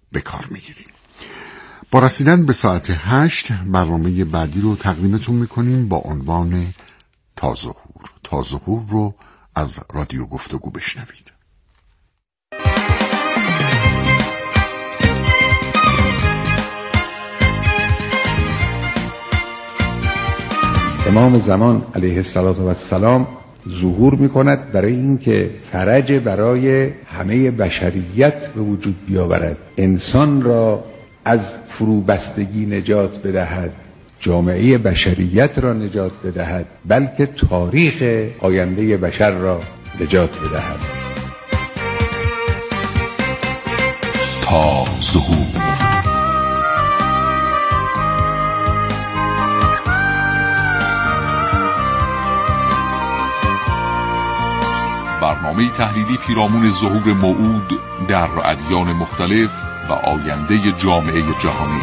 به کار میگیریم. با رسیدن به ساعت 8 برنامه بعدی رو تقدیمتون میکنیم با عنوان تاظهور. تاظهور رو از رادیو گفتگو بشنوید. امام زمان علیه السلام ظهور میکند برای اینکه فرج برای همه بشریت به وجود بیاورد، انسان را از فروبستگی نجات بدهد، جامعه بشریت را نجات بدهد، بلکه تاریخ آینده بشر را نجات بدهد. تا ظهور. برنامه تحلیلی پیرامون ظهور موعود در ادیان مختلف و آینده جامعه جهانی.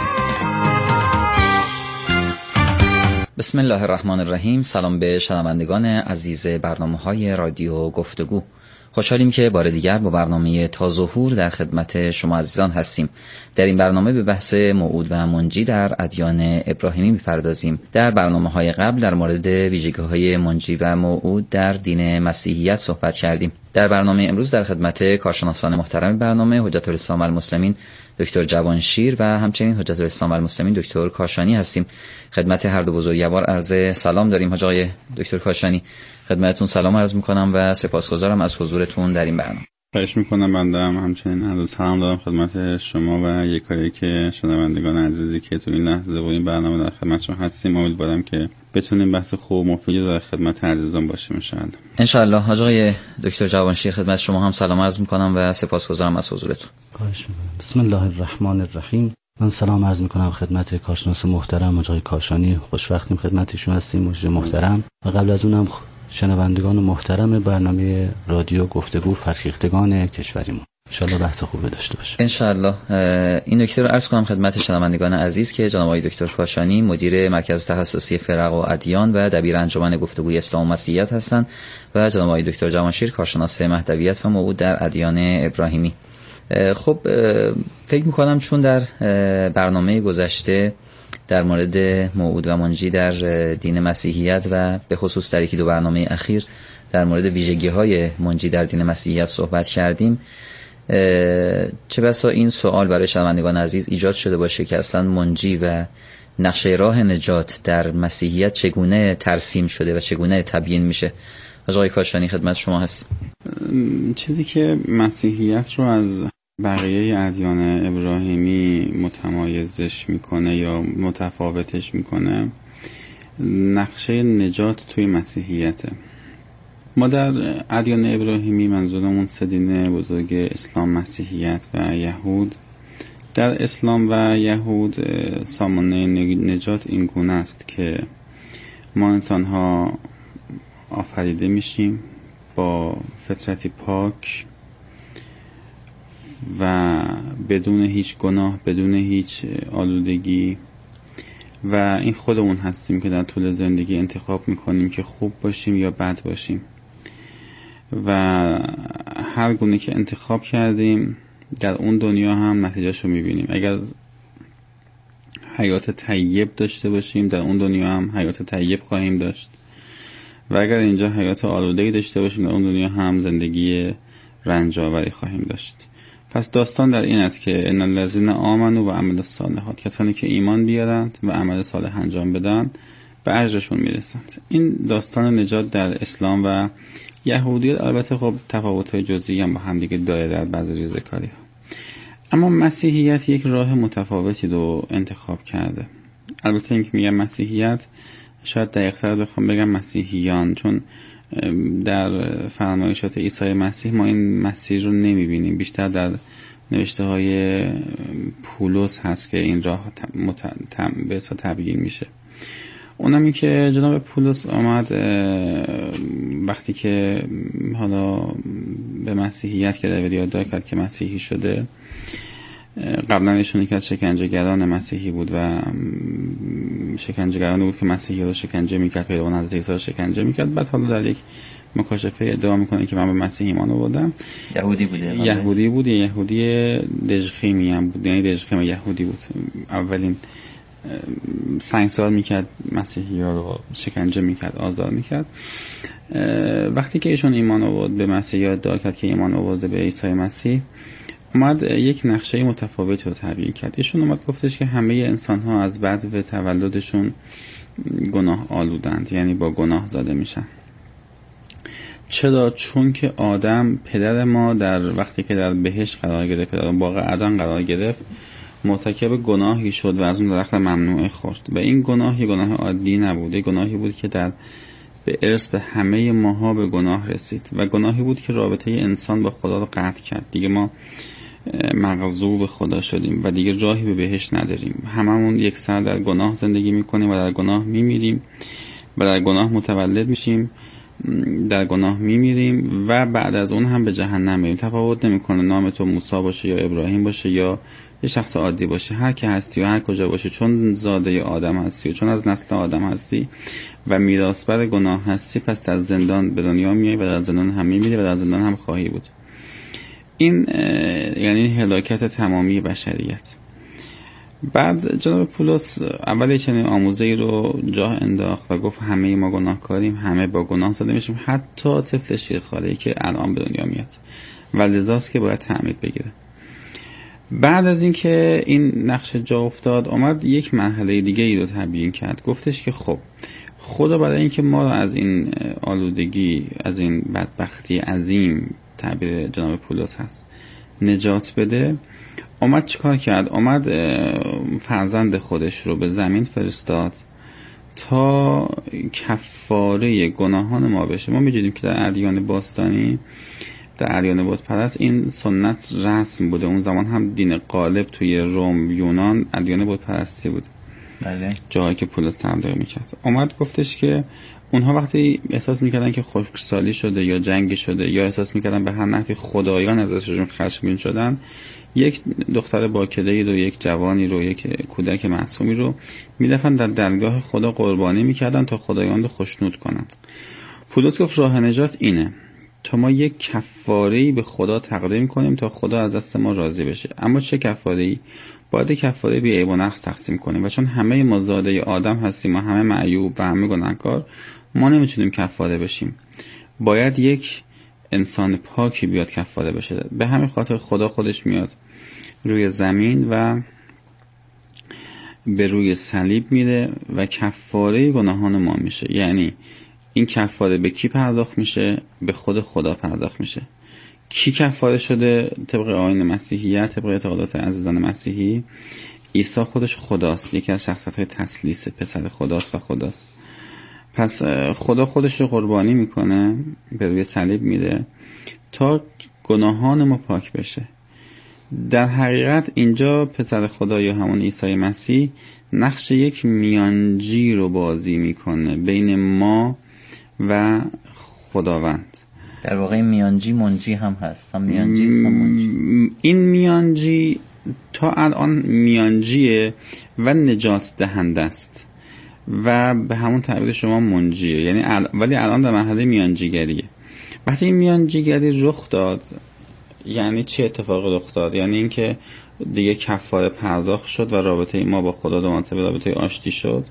بسم الله الرحمن الرحیم. سلام به شنوندگان عزیز برنامه‌های رادیو گفتگو. خوشحالیم که بار دیگر با برنامه تاظهور در خدمت شما عزیزان هستیم. در این برنامه به بحث موعود و منجی در ادیان ابراهیمی می‌پردازیم. در برنامه‌های قبل در مورد ویژگی‌های منجی و موعود در دین مسیحیت صحبت کردیم. در برنامه امروز در خدمت کارشناسان محترم برنامه حجت الاسلام والمسلمین دکتر جوانشیر و همچنین حجت الاسلام والمسلمین دکتر کاشانی هستیم. خدمت هر دو بزرگوار عرض سلام داریم. حاج آقای دکتر کاشانی، خدمتتون سلام عرض میکنم و سپاسگزارم از حضورتون در این برنامه. خواهش میکنم. بنده هم همچنین عرض سلام دارم خدمت شما و یکایی که شنوندگان عزیزی که تو این لحظه با این برنامه در خدمتشون هستیم. امیدوارم که بتونیم بحث خوب و مفیدی در خدمت عزیزان باشیم ان شاء الله. حاج آقای دکتر جوانشیر، خدمت شما هم سلام عرض میکنم و سپاسگزارم از حضورتون. خواهش میکنم. بسم الله الرحمن الرحیم. من سلام عرض میکنم خدمت کارشناس محترم آقای کاشانی. خوشوقتیم خدمتشون هستیم مجری محترم، و قبل از اونم شنوندگان محترم برنامه رادیو گفتگو فرهیختگان کشوریمون. انشالله بحث خوبی داشته باشه. انشالله. این نکته رو عرض کنم خدمت شنوندگان عزیز که جناب آقای دکتر کاشانی مدیر مرکز تخصصی فرق و ادیان و دبیر انجمن گفتگوی اسلام و مسیحیت هستند و جناب آقای دکتر جوانشیر کارشناس مهدویت و موعود در ادیان ابراهیمی. خب فکر می‌کنم چون در برنامه گذشته در مورد موعود و منجی در دین مسیحیت و به خصوص در یکی دو برنامه اخیر در مورد ویژگی‌های منجی در دین مسیحیت صحبت کردیم، چه بسا این سوال برای شنوندگان عزیز ایجاد شده باشه که اصلا منجی و نقشه راه نجات در مسیحیت چگونه ترسیم شده و چگونه تبیین میشه. آقای کاشانی خدمت شما هست. چیزی که مسیحیت رو از بقیه ادیان ابراهیمی متمایزش میکنه یا متفاوتش میکنه نقشه نجات توی مسیحیته. ما در ادیان ابراهیمی، منظورمون سه دین بزرگ اسلام، مسیحیت و یهود، در اسلام و یهود سامانه نجات این گونه است که ما انسان ها آفریده میشیم با فطرتی پاک و بدون هیچ گناه، بدون هیچ آلودگی، و این خودمون هستیم که در طول زندگی انتخاب میکنیم که خوب باشیم یا بد باشیم، و هر گونه که انتخاب کردیم در اون دنیا هم نتیجهشو میبینیم. اگر حیات طیب داشته باشیم در اون دنیا هم حیات طیب خواهیم داشت، و اگر اینجا حیات آلوده‌ای داشته باشیم در اون دنیا هم زندگی رنج‌آوری خواهیم داشت. پس داستان در این است که ان الذین آمنوا و عملوا الصالحات، کسانی که ایمان بیارند و عمل صالح انجام بدن به اجرشون میرسند. این داستان نجات در اسلام و یهودیت. البته خب تفاوت‌های جزئی هم با هم دیگه داره در بعضی ریزه‌کاری‌ها. اما مسیحیت یک راه متفاوتی رو انتخاب کرده. البته اینکه میگم مسیحیت، شاید دقیق‌تر بخوام بگم مسیحیان، چون در فرمایشات عیسی مسیح ما این مسیح رو نمیبینیم. بیشتر در نوشته های پولس هست که این راه به اصلا تبیین میشه. اونم این که جناب پولس آمد وقتی که حالا به مسیحیت که در یاد کرد که مسیحی شده، قبلا ایشون یکی از شکنجهگران مسیحی بود و شکنجهگران بود که مسیحی رو شکنجه میکرد، پیروان حضرت عیسی رو شکنجه میکرد. بعد حالا در یک مکاشفه ادعا میکنه که من به مسیح ایمان آوردم. یهودی بود، یهودی دژخیمی هم بود، یعنی دژخیم یهودی بود. اولین سنگسار میکرد مسیحی ها رو، شکنجه میکرد، آزار میکرد. وقتی که ایشون ایمان آورد به مسیح، ادعا کرد که ایمان آورده به عیسی مسیح، اومد یک نقشه متفاوت رو تبیین کرد. ایشون اومد گفتش که همه انسان ها از بعد تولدشون گناه آلودند، یعنی با گناه زاده میشن. چرا؟ چون که آدم پدر ما در وقتی که در بهشت قرار گرفت، در باغ عدن قرار گرفت، مرتکب گناهی شد و از اون درخت ممنوعه خورد و این گناه یه گناه عادی نبود، گناهی بود که به ارث به همه ماها به گناه رسید و گناهی بود که رابطه انسان با خدا رو قطع کرد. دیگه ما مغضوب خدا شدیم و دیگه راهی به بهشت نداریم. هممون یک سر در گناه زندگی میکنیم و در گناه میمیریم و در گناه متولد میشیم، در گناه میمیریم و بعد از اون هم به جهنم میریم. تفاوت نمیکنه نام تو موسی باشه یا ابراهیم باشه یا یه شخص عادی باشه، هر کی هستی و هر کجا باشه، چون زاده آدم هستی و چون از نسل آدم هستی و میراثبر گناه هستی، پس در زندان به دنیا میای و در زندان هم میمیری و در زندان هم خواهی بود. این یعنی هلاکت تمامی بشریت. بعد جناب پولس اول چنین آموزه‌ای رو جا انداخت و گفت همه ما گناهکاریم، همه با گناه زاده میشیم، حتی طفل شیرخواره‌ای که الان به دنیا میاد و لذاست که باید تعمید بگیره. بعد از اینکه این نقشه جا افتاد، اومد یک مرحله دیگه ای رو تبیین کرد. گفتش که خب خدا برای اینکه ما رو از این آلودگی، از این بدبختی عظیم، تعبیر جناب پولس هست، نجات بده، اومد چیکار کرد؟ اومد فرزند خودش رو به زمین فرستاد تا کفاره گناهان ما بشه. ما می‌دونیم که در ادیان باستانی، در ادیان بت پرست، این سنت رسم بوده. اون زمان هم دین غالب توی روم، یونان ادیان بت پرستی بود. بله. جایی که پولس تبلیغ میکرد. اومد گفتش که اونها وقتی احساس میکردن که خشکسالی شده یا جنگی شده یا احساس میکردن به هر نحوی خدایان ازشون خشمگین شدن، یک دختر باکله‌ای رو، یک جوانی رو، یک کودک معصومی رو می‌رفتن در درگاه خدا قربانی میکردن تا خدایان رو خوشنود کنند. پولس گفت راه نجات اینه، تا ما یک کفاره‌ای به خدا تقدیم کنیم تا خدا از دست ما راضی بشه. اما چه کفاره‌ای؟ باید کفاره بی عیب و نقص تقسیم کنیم و چون همه ما زاده آدم هستیم و همه معیوب و همه گناهکار، ما نمیتونیم کفاره بشیم. باید یک انسان پاکی بیاد کفاره بشه. به همین خاطر خدا خودش میاد روی زمین و به روی صلیب میره و کفاره گناهان ما میشه. یعنی این کفاره به کی پرداخت میشه؟ به خود خدا پرداخت میشه. کی کفاره شده؟ طبق آیین مسیحیت، طبق اعتقادات عزیزان مسیحی، عیسی خودش خداست، یکی از شخصیت‌های تثلیث، پسر خداست و خداست. پس خدا خودش رو قربانی میکنه، به روی صلیب میره تا گناهان ما پاک بشه. در حقیقت اینجا پسر خدا یا همون عیسی مسیح نقش یک میانجی رو بازی میکنه بین ما و خداوند. در واقع میانجی منجی هم هست، هم میانجی است هم منجی. این میانجی تا الان میانجیه و نجات دهنده است و به همون تعبیر شما منجیه، یعنی ولی الان در مرحله میانجیگریه. وقتی این میانجیگری رخ داد، یعنی چه اتفاقی رخ داد؟ یعنی اینکه دیگه کفاره پرداخت شد و رابطه ما با خدا دو مرتبه رابطه آشتی شد،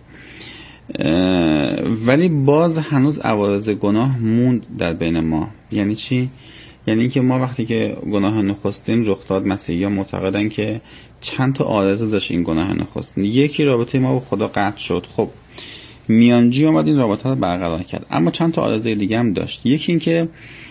ولی باز هنوز عوارض گناه موند در بین ما. یعنی چی؟ یعنی اینکه ما وقتی که گناه نخستین رخ داد، مسیحیان معتقدن که چند تا عارضه داشت این گناه نخستین. یکی رابطه ما با خدا قطع شد، خب میانجی اومد این رابطه رو برقرار کرد، اما چند تا عارضه دیگه هم داشت. یکی این که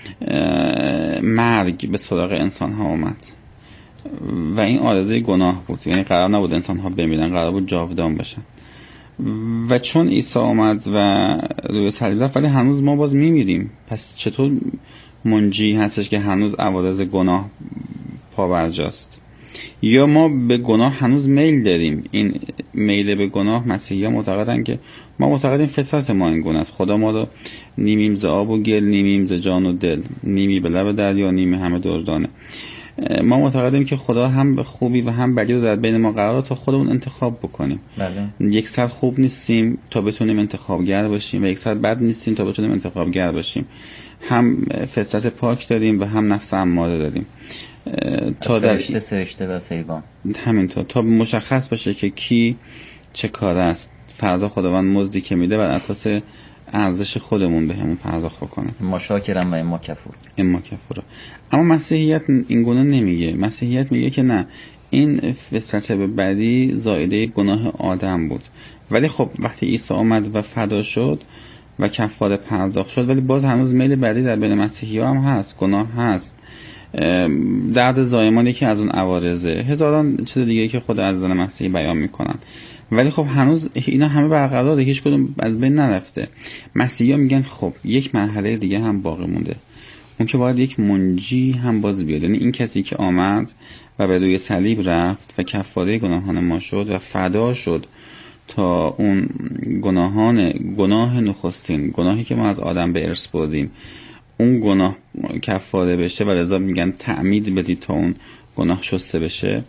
مرگ به سراغ انسان ها اومد و این عارضه گناه بود، یعنی قرار نبود انسان ها بمیرن، قرار بود جاودان بشن. و چون عیسی اومد و روی صلیب رفت ولی هنوز ما باز میمیریم، پس چطور منجی هستش که هنوز عوارض گناه پابرجاست؟ یا ما به گناه هنوز میل داریم؟ این میل به گناه مسیحی ها معتقدن که ما معتقدیم فطرت ما این گونه است. خدا ما رو نیمیم ز آب و گل، نیمیم ز جان و دل، نیمی به لب دریا، نیمی همه دردانه. ما معتقدیم که خدا هم خوبی و هم بدی رو در بین ما قرار تا خودمون انتخاب بکنیم. بله. یک سر خوب نیستیم تا بتونیم انتخابگر باشیم و یک سر بد نیستیم تا بتونیم انتخابگر باشیم. هم فطرت پاک داریم و هم نفس اماره داریم. تا در سرشته و حیوان همینطور تا مشخص باشه که کی چه کار است، فردا خداوند مزدی که میده بر اساس ارزش خودمون بهمون پرداخت کنه. ما شاکرم و اما کفور. اما مسیحیت این گونه نمیگه. مسیحیت میگه که نه، این فطرت به بدی زائده گناه آدم بود، ولی خب وقتی عیسی آمد و فدا شد و کفاره پرداخت شد، ولی باز هنوز میل بدی در بین مسیحی‌ها هم هست، گناه هست، درد زایمانی که از اون عوارضه، هزاران چیز دیگه که خود عزیزان مسیحی بیان میکنن، ولی خب هنوز اینا همه برقراره، هیچ کدوم از بین نرفته. مسیحی‌ها میگن خب یک مرحله دیگه هم باقی مونده، اون که باید یک منجی هم باز بیاد، یعنی این کسی که آمد و به روی صلیب رفت و کفاره گناهان ما شد و فدا شد تا اون گناه نخستین، گناهی که ما از آدم به ارث بردیم، اون گناه کفاره بشه و لذا میگن تعمید بدید تا اون گناه شسته بشه.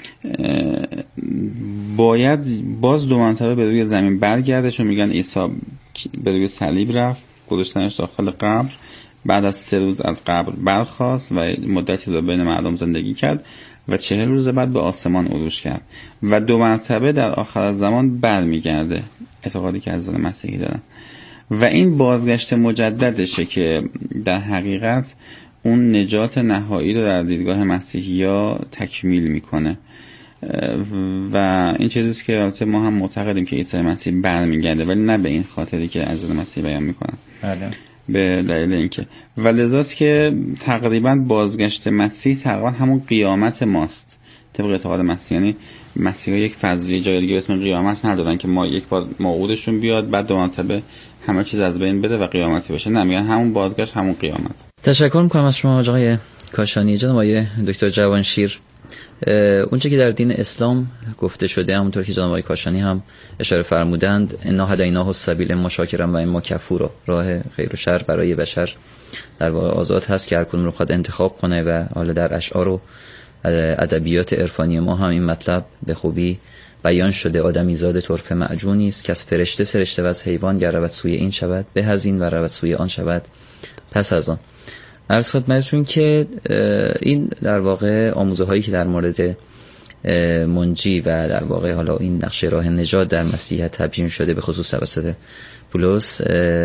باید باز دو مرتبه به روی زمین برگرده، چون میگن عیسی به روی صلیب رفت، گذاشتنش داخل قبر، بعد از 3 روز از قبر برخاست و مدتی رو بین مردم زندگی کرد و 40 روز بعد به آسمان عروج کرد و 2 مرتبه در آخر از زمان برمیگرده، اعتقادی که از مسیحی دارن. و این بازگشت مجددشه که در حقیقت اون نجات نهایی رو در دیدگاه مسیحی‌ها تکمیل میکنه و این چیزیست که البته ما هم معتقدیم که عیسی مسیح برمیگرده، ولی نه به این خاطری که از مسیح بیان میکنن. بله. به دلیل اینکه و لذاست که تقریبا بازگشت مسیح تقریبا همون قیامت ماست طبق اعتقاد مسیح. یعنی مسیحا یک فضیله جای دیگه به اسم قیامت ندادن که ما یک بار موعودشون بیاد بعد 2 مرتبه همه چیز از بین بده و قیامتی بشه، نه، میگن همون بازگشت همون قیامت. تشکر میکنم از شما آقای کاشانی. جناب آقای دکتر جوانشیر، اونچه که در دین اسلام گفته شده همونطور که جناب آقای کاشانی هم اشاره فرمودند، انا هدیناه السبیل اما شاکرا و اما کفورا، راه خیر و شر برای بشر در واقع آزاد هست که هر کدوم رو خود انتخاب کنه و حالا در اشعار و ادبیات عرفانی ما هم این مطلب به خوبی بیان شده. آدمی زاد طرفه معجونی است که از فرشته سرشته و از حیوان گر رود سوی این شود به هزین و رود سوی آن شود پس از آن. عرض خدمتتون که این در واقع آموزه هایی که در مورد منجی و در واقع حالا این نقشه راه نجات در مسیحیت تبیین شده به خصوص توسط پولس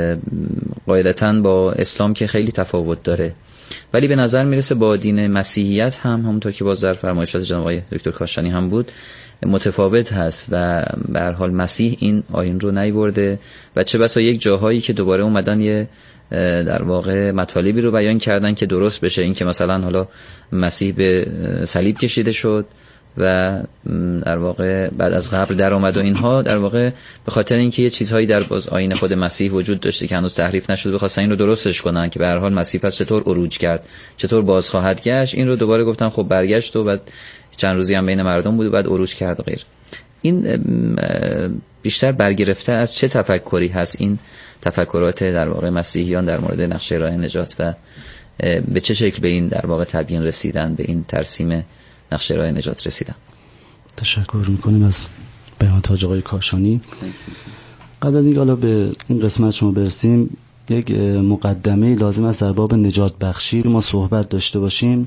قاعدتاً با اسلام که خیلی تفاوت داره، ولی به نظر میرسه با دین مسیحیت هم همونطور که باز در فرمایشات جناب آقای دکتر کاشانی هم بود متفاوت هست و به هر حال مسیح این آیین رو نیورده و چه بسا یک جاهایی که دوباره اومدن یه در واقع مطالبی رو بیان کردن که درست بشه، این که مثلا حالا مسیح به صلیب کشیده شد و در واقع بعد از قبر در آمد و اینها، در واقع به خاطر اینکه یه چیزهایی در باز آیین خود مسیح وجود داشته که هنوز تحریف نشده بخواستن این رو درستش کنن که به هر حال مسیح پس چطور عروج کرد، چطور باز خواهد گشت، این رو دوباره گفتن خب برگشت و بعد چند روزی هم بین مردم بود و بعد عروج کرد و غیر. این بیشتر برگرفته از چه تفکری هست این تفکرات در واقع مسیحیان در مورد نقشه راه نجات و به چه شکل به این در واقع تبیین رسیدن، به این ترسیم نقشه راه نجات رسیدن؟ تشکر میکنیم از بیانات آقای کاشانی. قبل از اینکه حالا به این قسمت شما برسیم، یک مقدمه لازم است در باب نجات بخشی ما صحبت داشته باشیم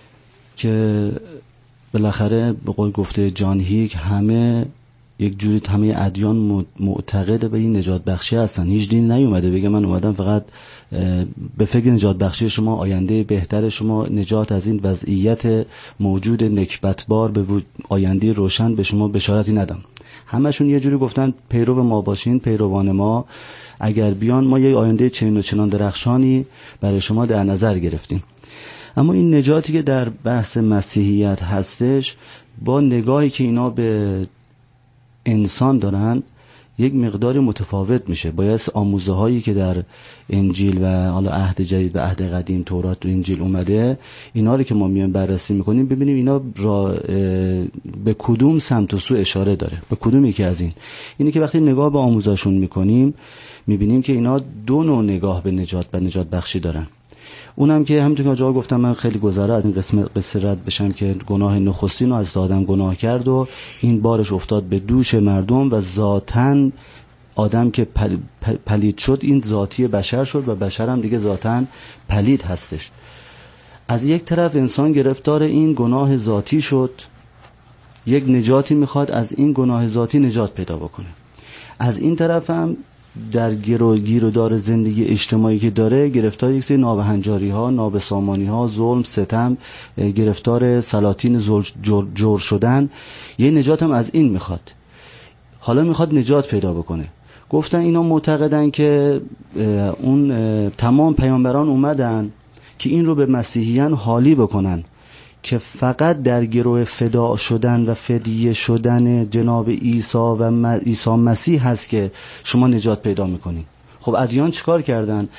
که بالاخره به قول گفته جان هیک همه یک جوری همه ادیان معتقد به این نجات بخشی هستن. هیچ دین نیومده بگه من اومدم فقط به فکر نجات بخشی شما، آینده بهتر شما، نجات از این وضعیت موجود نکبتبار به آینده روشن به شما بشارتی ندم. همشون یه جوری گفتن پیرو ما باشین، پیروان ما اگر بیان ما یک آینده چنان درخشانی برای شما در نظر گرفتیم. اما این نجاتی که در بحث مسیحیت هستش با نگاهی که اینا به انسان دارن یک مقدار متفاوت میشه. باید آموزه هایی که در انجیل و حالا عهد جدید و عهد قدیم تورات و انجیل اومده، اینا رو که ما میایم بررسی میکنیم ببینیم اینا را به کدوم سمت و سو اشاره داره، به کدوم یکی از اینی که وقتی نگاه به آموزهاشون میکنیم میبینیم که اینا 2 نوع نگاه به نجات و نجات بخشی دارن. اونم که همونطور که آقا گفتم من خیلی گذره از این قصه رد بشم که گناه نخستین رو از آدم گناه کرد و این بارش افتاد به دوش مردم و ذاتاً آدم که پلید شد این ذاتی بشر شد و بشر هم دیگه ذاتاً پلید هستش. از یک طرف انسان گرفتار این گناه ذاتی شد، یک نجاتی میخواد از این گناه ذاتی نجات پیدا بکنه. از این طرف هم در گیر و دار زندگی اجتماعی که داره گرفتار یک سری نابهنجاری ها، نابسامانی ها، ظلم، ستم، گرفتار سلاطین جور شدن، یه نجات هم از این میخواد. حالا میخواد نجات پیدا بکنه. گفتن اینا معتقدن که اون تمام پیامبران اومدن که این رو به مسیحیان حالی بکنن که فقط در گروه فدا شدن و فدیه شدن جناب عیسی و عیسی مسیح هست که شما نجات پیدا میکنید. خب ادیان چیکار کردن؟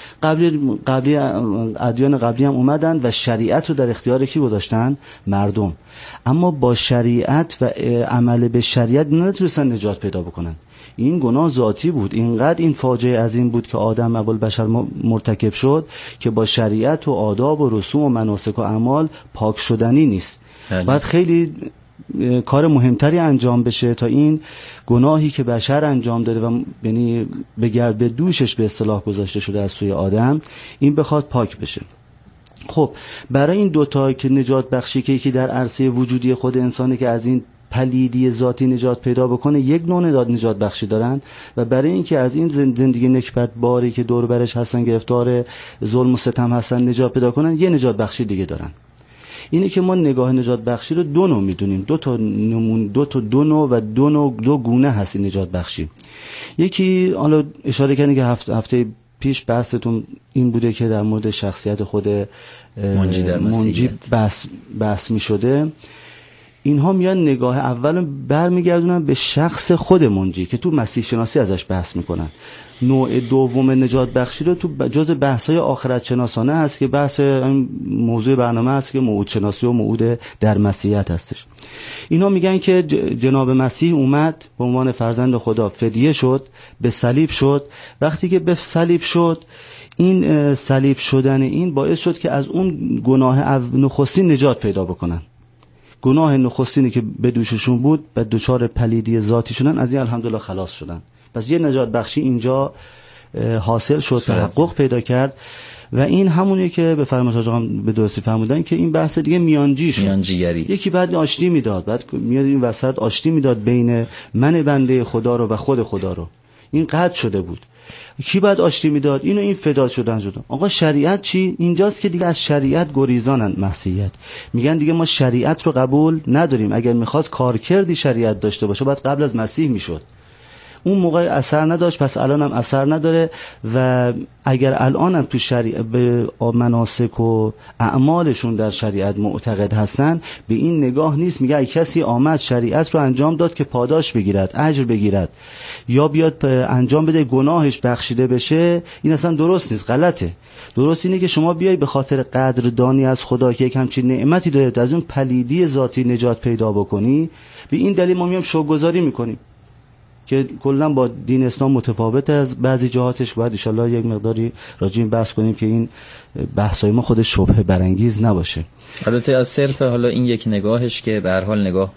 ادیان قبلی هم اومدن و شریعت رو در اختیار کی گذاشتن؟ مردم. اما با شریعت و عمل به شریعت نتونستن نجات پیدا بکنن. این گناه ذاتی بود. اینقدر این فاجعه عظیم بود که آدم ابوالبشر مرتکب شد که با شریعت و آداب و رسوم و مناسک و اعمال پاک شدنی نیست. باید خیلی کار مهمتری انجام بشه تا این گناهی که بشر انجام داده و یعنی به دوشش به اصطلاح گذاشته شده از سوی آدم، این بخواد پاک بشه. خب برای این دوتا که نجات بخشی که یکی در عرصه وجودی خود انسانه که از این پلیدی ذاتی نجات پیدا بکنه، یک نوع نجات بخشی دارن، و برای اینکه از این زندگی نکبت باری که دور برش هستن گرفتار ظلم و ستم هستن نجات پیدا کنن، یه نجات بخشی دیگه دارن. اینه که ما نگاه نجات بخشی رو دو نوع میدونیم، دو نوع و دو گونه هست این نجات بخشی. یکی حالا اشاره کردن که هفته پیش بحثتون این بوده که در مورد شخصیت خود منجی بحث می شده. اینها میان نگاه اول برمیگردونن به شخص خود منجی که تو مسیح شناسی ازش بحث میکنن. نوع دوم نجات بخشی رو تو جز بحث‌های آخرت شناسانه هست که بحث موضوع برنامه هست که موعود شناسی و موعود در مسیحیت هستش. اینا میگن که جناب مسیح اومد به عنوان فرزند خدا، فدیه شد، به صلیب شد. وقتی که به صلیب شد، این صلیب شدن این باعث شد که از اون گناه نخستین نجات پیدا بکنن. گناه نخستینی که به دوششون بود و دچار پلیدی ذاتی شدن، از این الحمدلله خلاص شدن. پس یه نجات بخشی اینجا حاصل شد، تحقق پیدا کرد. و این همونیه که به فرمایش آقا به درستی فهمیدن که این بحث دیگه میانجی شد، میانجیگری. یکی بعد آشتی میداد، بعد میاد این وسط آشتی میداد بین من بنده خدا رو و خود خدا رو. این قطع شده بود. کی بعد آشتی میداد؟ اینو این فدا شدن. آقا شریعت چی؟ اینجاست که دیگه از شریعت گریزانن مسیحیت. میگن دیگه ما شریعت رو قبول نداریم. اگر میخواست کارکردی شریعت داشته باشه باید قبل از مسیح میشد. اون موقع اثر نداشت، پس الان هم اثر نداره. و اگر الان هم تو شریعت به مناسک و اعمالشون در شریعت معتقد هستن، به این نگاه نیست میگه کسی آمد شریعت رو انجام داد که پاداش بگیرد، اجر بگیرد، یا بیاد انجام بده گناهش بخشیده بشه. این اصلا درست نیست، غلطه. درست اینه که شما بیای به خاطر قدردانی از خدا که یک همچین نعمتی داره از اون پلیدی ذاتی نجات پیدا بکنی. به این دلیل ما میام شوک‌گذاری میکنیم که کلا با دین اسلام متفاوته از بعضی جهاتش. باید ان شاءالله یک مقداری راجع این بحث کنیم که این بحثای ما خودش شبهه برانگیز نباشه. البته از صرف حالا این یک نگاهش که به هر حال نگاه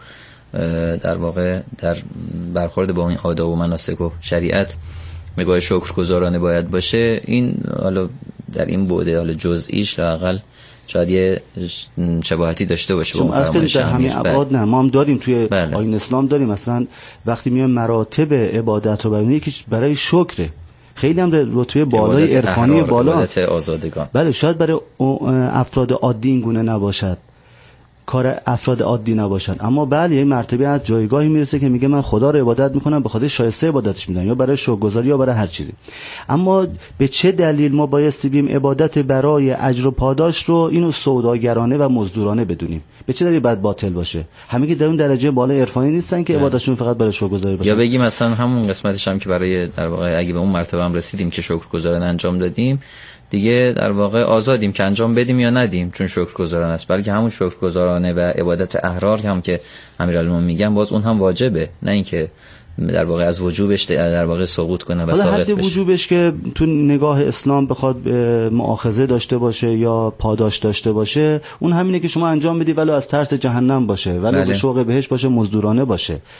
در واقع در برخورد با این آداب و مناسک و شریعت نگاه شکرگزارانه باید باشه. این حالا در این بعد حالا جزئیش لااقل شاید یه شباهتی داشته باشه با فرمایش همین ابعاد. نه ما هم داریم توی آیین اسلام داریم، مثلا وقتی میایم مراتب عبادت رو ببینیم یکیش برای شکره، خیلی هم رتبه بالای عرفانی بالاست. آزادگان. بله شاید برای افراد عادی این گونه نباشد، کار افراد عادی نباشد، اما بله یه مرتبه از جایگاهی میرسه که میگه من خدا رو عبادت میکنم به خاطر شایسته عبادتش میدم، یا برای شکرگزاری یا برای هر چیزی. اما به چه دلیل ما بایستی بیم عبادت برای اجر و پاداش رو اینو سوداگرانه و مزدورانه بدونیم؟ به چه دلیل باید باطل باشه؟ همه که در اون درجه بالای عرفانی نیستن که عبادتشون فقط برای شکرگزاری باشه. یا بگیم مثلا همون قسمتش هم که برای در واقع اگه به اون مرتبه هم رسیدیم که شکرگزارانه انجام دادیم، دیگه در واقع آزادیم که انجام بدیم یا ندیم، چون شکرگزارانه است. بلکه همون شکرگزارانه و عبادت احرار هم که امیرالمومنین میگن باز اون هم واجبه، نه اینکه در واقع از وجوبش در واقع سقوط کنه و ساقط بشه. حد وجوبش که تو نگاه اسلام بخواد مؤاخذه داشته باشه یا پاداش داشته باشه، اون همینه که شما انجام بدی ولو از ترس جهنم باشه، ولو به شوق بهش باشه، مزدورانه باشه.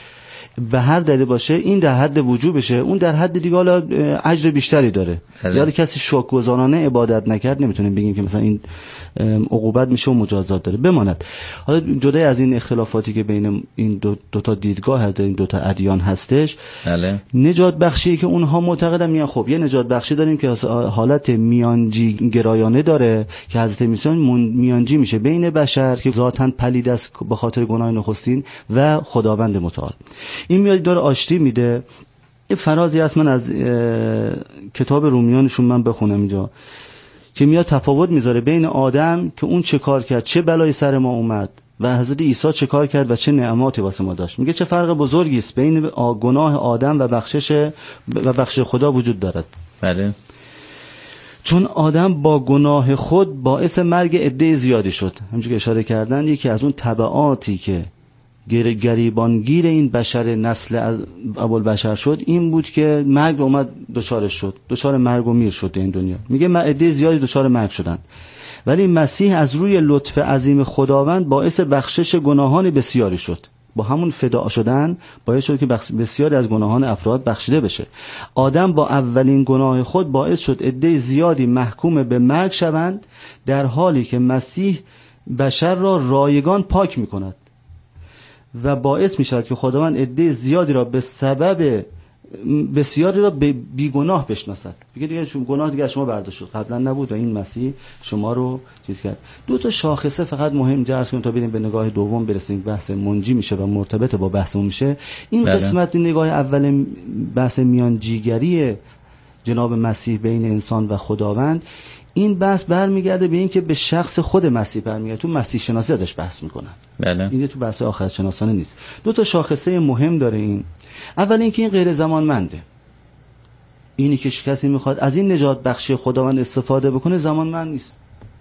به هر دلیل باشه این در حد وجوبشه، اون در حد دیگه حالا اجر بیشتری داره. یا کسی شکرگزارانه عبادت نکرد نمیتونیم بگیم که مثلا این عقوبت میشه و مجازات داره. بماند حالا جدا از این اختلافاتی که بین این دو تا دیدگاه هست، این دو تا ادیان هستش، بله. نجات بخشی که اونها معتقدن میان خب یه نجات بخشی داریم که حالت میانجی گرایانه داره که حضرت عیسی میانجی میشه بین بشر که ذاتاً پلید است به خاطر گناه نخستین و خداوند متعال. این میاد داره آشتی میده. یه فرازی هست من از کتاب رومیانشون من بخونم اینجا که میاد تفاوت میذاره بین آدم که اون چه کار کرد، چه بلای سر ما اومد، و حضرت عیسی چه کار کرد و چه نعماتی واسه ما داشت. میگه چه فرق بزرگی است بین گناه آدم و بخشش خدا وجود دارد. بله. چون آدم با گناه خود باعث مرگ عده زیادی شد. همونجوری که اشاره کردن یکی از اون تبعاتی که گریبانگیر این بشر نسل از ابوالبشر شد این بود که مرگ اومد دچارش شد، دچار مرگ و میر شد این دنیا. میگه عده زیادی دچار مرگ شدن، ولی مسیح از روی لطف عظیم خداوند باعث بخشش گناهان بسیاری شد. با همون فدا شدن باعث شد که بسیاری از گناهان افراد بخشیده بشه. آدم با اولین گناه خود باعث شد عده زیادی محکوم به مرگ شوند، در حالی که مسیح بشر را رایگان پاک میکند و باعث می شود که خداوند عده زیادی را به سبب بسیاری را به بیگناه بشناسد. بگه دیگه گناه دیگه شما برداشت شد، قبلا نبود و این مسیح شما رو چیز کرد. دو تا شاخصه فقط مهم جرس کنیم تا بریم به نگاه دوم برسیم. بحث منجی میشه و مرتبط با بحثمون میشه. این بله. قسمت نگاه اول بحث میانجیگری جناب مسیح بین انسان و خداوند، این بحث برمیگرده به این که به شخص خود مسیح برمیگرده. تو مسیح شناسی ازش بحث میکنن. بله. این تو بحث آخرت شناسانه نیست. دو تا شاخصه مهم داره این. اول اینکه این غیر زمانمنده. اینی که کسی میخواد از این نجات بخشی خداوند استفاده بکنه زمانمند نیست.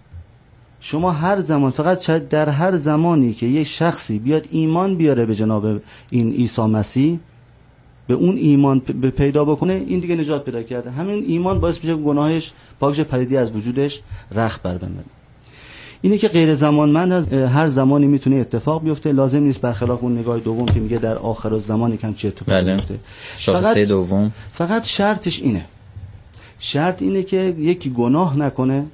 شما هر زمان، فقط در هر زمانی که یک شخصی بیاد ایمان بیاره به جناب این عیسی مسیح، به اون ایمان پیدا بکنه، این دیگه نجات پیدا کرده. همین ایمان باعث میشه گناهش پاکش، پلیدی از وجودش رخ بر بنده. اینه که غیر زمانمند هر زمانی میتونه اتفاق بیفته، لازم نیست برخلاف اون نگاه دوم که میگه در آخر الزمان کم چه اتفاقی بیفته. شاخصه دوم فقط شرطش اینه. شرط اینه که یکی گناه نکنه،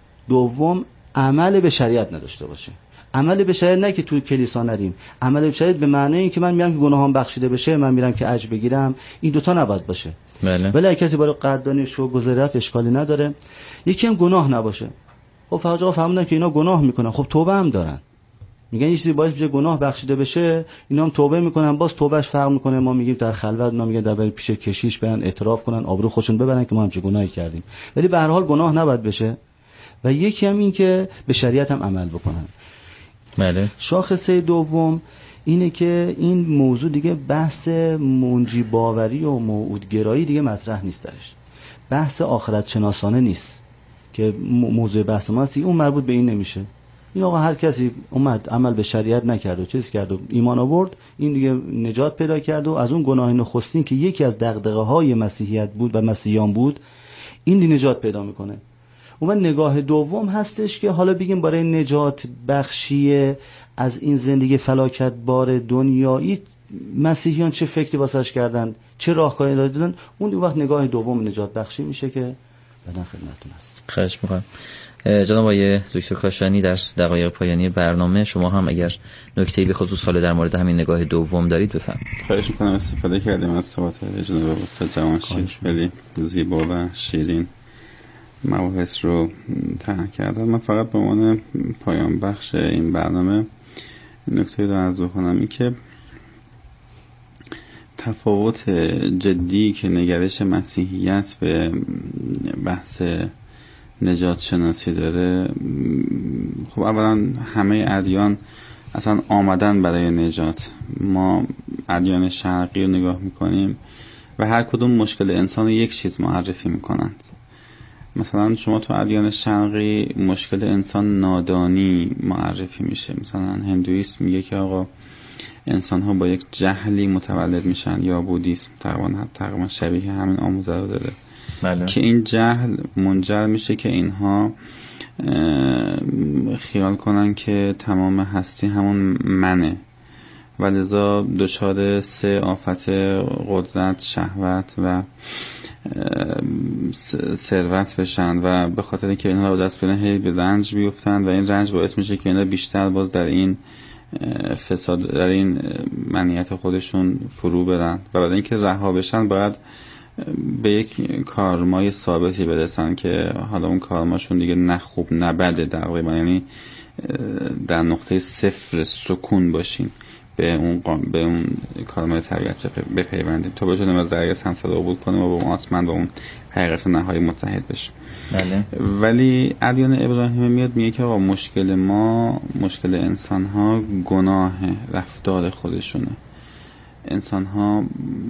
دوم عمل به شریعت نداشته باشه. عمل به شریعت نه که توی کلیسا نریم، عمل به شریعت به معنی این که من میام که گناهام بخشیده بشه، من میرم که اجر بگیرم، این دوتا نباید باشه. بله. ولی اگه کسی برای قدردانی شو گذرف اشکالی نداره، یکی هم گناه نباشه. خب فقط فهمیدن که اینا گناه میکنن، خب توبه هم دارن، میگن یه چیزی باعث بشه گناه بخشیده بشه، اینا هم توبه میکنن، باز توبهش فرق میکنه. ما میگیم در خلوت، اونا میگن در پیش کشیش برن اعتراف کنن، آبرو خودشون ببرن که ما هم چه گناهی کردیم، ولی به هر حال گناه نباید بشه. و یکی هم این که به شریعت هم عمل بکنن. بله. شاخصه دوم اینه که این موضوع دیگه بحث منجی باوری و موعودگرایی دیگه مطرح نیست درش. بحث آخرت شناسانه نیست که موضوع بحث ما هست. اون مربوط به این نمیشه. این آقا هر کسی اومد عمل به شریعت نکرد و چیز کرد و ایمان آورد، این دیگه نجات پیدا کرد و از اون گناه نخستین که یکی از دغدغه‌های مسیحیت بود و مسیحیان بود، این دی نجات پیدا میکنه. اون نگاه دوم هستش که حالا بگیم برای نجات بخشی از این زندگی فلاکت بار دنیایی مسیحیان چه فکری واسش کردن، چه راهکاری دادن، اون وقت نگاه دوم نجات بخشی میشه که بعدا خدمتتون هست. خواهش می‌کنم. جناب آقای دکتر کاشانی، در دقایق پایانی برنامه شما هم اگر نکته‌ای به خصوص حالا در مورد همین نگاه دوم دارید بفرمایید. خواهش می‌کنم. استفاده کردیم از صحبت جناب استاد جوانشیر، خیلی زیبا و شیرین مباحث رو طرح کردن. من فقط به عنوان پایان بخش این برنامه نکته رو عرض بکنم، این که تفاوت جدی که نگرش مسیحیت به بحث نجات شناسی داره، خب اولا همه ادیان اصلا آمدن برای نجات. ما ادیان شرقی رو نگاه میکنیم و هر کدوم مشکل انسان یک چیز معرفی میکنند. مثلا شما تو ادیان شرقی مشکل انسان نادانی معرفی میشه. مثلا هندویسم میگه که آقا انسان ها با یک جهلی متولد میشن، یا بودیسم تقریبا شبیه همین آموزه رو داره. بله. که این جهل منجر میشه که اینها خیال کنن که تمام هستی همون منه و لذا دچار 3 آفت قدرت، شهوت و ثروت بشن و به خاطر اینکه اینها رو دست بدن هی به رنج بیفتن و این رنج باعث میشه که اینا بیشتر باز در این فساد، در این منیت خودشون فرو برن و بعد اینکه رها بشن باید به یک کارمای ثابتی برسن که حالا اون کارماشون دیگه نه خوب نه بده تقریبا، یعنی در نقطه 0 سکون باشین، به اون کارمای طبیعت بپیوندیم تا بتونیم از درگاه سمسد عبور کنیم و با اون آسمان و اون حقیقت نهایی متحد بشیم. بله. ولی ادیان ابراهیمی میاد میگه که آقا مشکل ما، مشکل انسان ها گناه رفتار خودشونه. انسان ها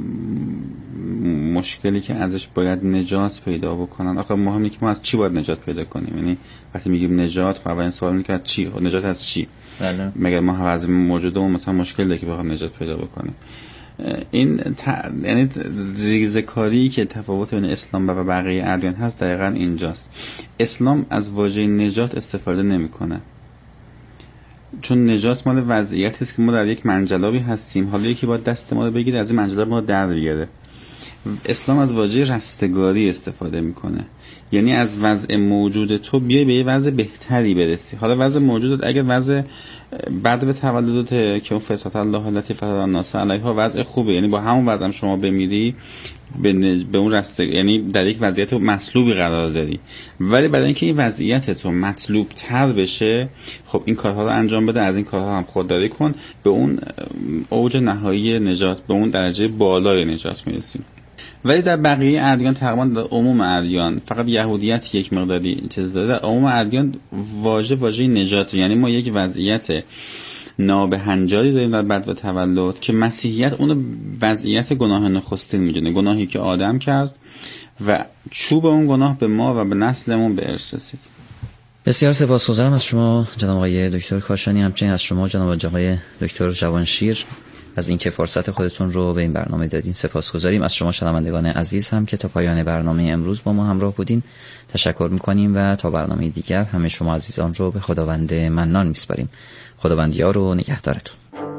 مشکلی که ازش باید نجات پیدا بکنن. آخه مهمه که ما از چی باید نجات پیدا کنیم؟ یعنی وقتی میگیم نجات، خب اولین سوال اینه که از چی؟ نجات از چی؟ بله. مگر ما وضع موجودمون مثلا مشکل داره که بخوایم نجات پیدا بکنیم؟ این یعنی ریزه‌کاری که تفاوت بین اسلام و بقیه ادیان هست دقیقاً اینجاست. اسلام از واژه نجات استفاده نمی‌کنه، چون نجات مال وضعیتی است که ما در یک منجلابی هستیم، حالا یکی باید دست ما رو بگیره از این منجلاب ما در بیاره. اسلام از واژه رستگاری استفاده میکنه، یعنی از وضع موجود تو بیای به یه وضع بهتری برسی. حالا وضع موجودت اگر وضع بعد به تولدت که اون فطرت الله التي فطر الناس علیها وضع خوبه، یعنی با همون وضع شما بمیری به اون یعنی در یک وضعیت مطلوبی قرار داری، ولی برای اینکه این وضعیت تو مطلوب تر بشه خب این کارها رو انجام بده، از این کارها هم خودداری کن، به اون اوج نهایی نجات، به اون درجه بالای نجات میرسیم. ولی در بقیه ادیان تقریبا در عموم ادیان، فقط یهودیت یک مقداری چیز داره، در عموم ادیان واژه نجات، یعنی ما یک وضعیت نابهنجاری داریم در بعد و تولد که مسیحیت اون وضعیت گناه نخستین میدونه، گناهی که آدم کرد و چوب اون گناه به ما و به نسلمون به ارث رسید. بسیار سپاسگزارم از شما جناب آقای دکتر کاشانی، همچنین از شما جناب آقای دکتر جوانشیر از اینکه فرصت خودتون رو به این برنامه دادین. سپاسگزاریم از شما شنوندگان عزیز هم که تا پایان برنامه امروز با ما همراه بودین. تشکر میکنیم و تا برنامه دیگر همه شما عزیزان رو به خداوند منان میسپاریم. خداوند یار و نگهدارتون.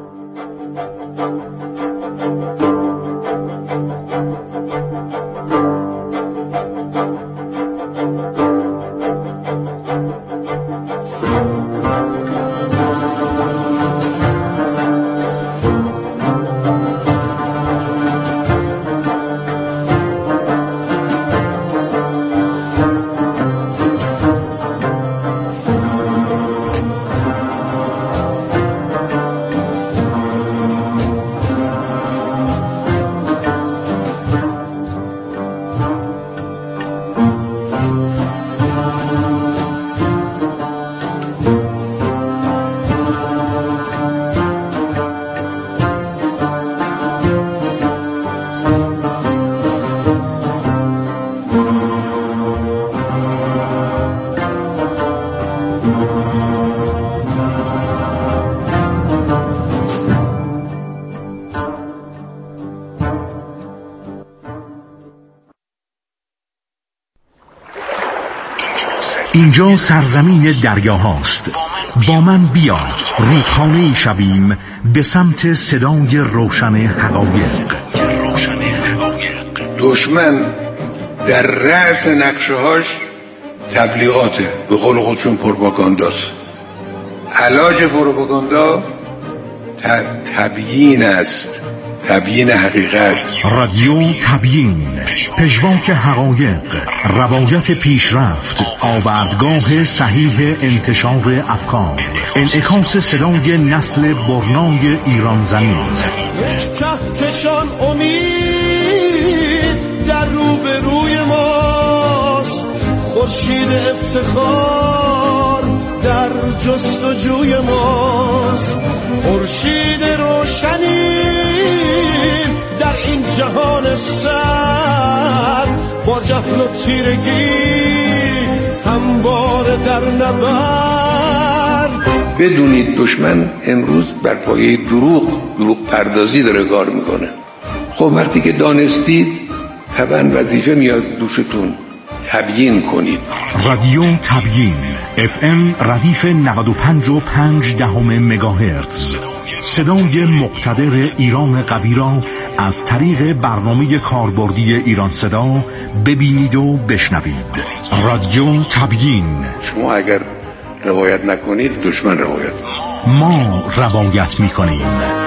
اینجا سرزمین دریاهاست. با من بیا رودخانه‌ای شویم به سمت صدای روشن حقایق. دشمن در رأس نقشه‌هاش تبلیغاته، به قول خودشون پروپاگانداست. علاج پروپاگاندا تبیین است، تبیین حقیقت. رادیو تبیین، پژواک حقایق، روایت پیشرفت، آوردگاه صحیح انتشار افکار، انعکاس صدای نسل برنای ایران زمین. کهکشان امید در روبروی ماست، خورشید افتخار در جستجوی ماست، خورشید روشنی در این جهان سر، با جهل و تیرگی همواره در نبرد. بدونید دشمن امروز بر پایه دروغ پردازی داره کار میکنه. خب وقتی که دانستید طبعا وظیفه میاد دوشتون، تبیین کنید. رادیو تبیین FM ردیف 95.5 مگاهرتز، صدای مقتدر ایران قوی را از طریق برنامه کاربردی ایران صدا ببینید و بشنوید. رادیو تبیین. شما اگر روایت نکنید دشمن روایت، ما روایت میکنیم.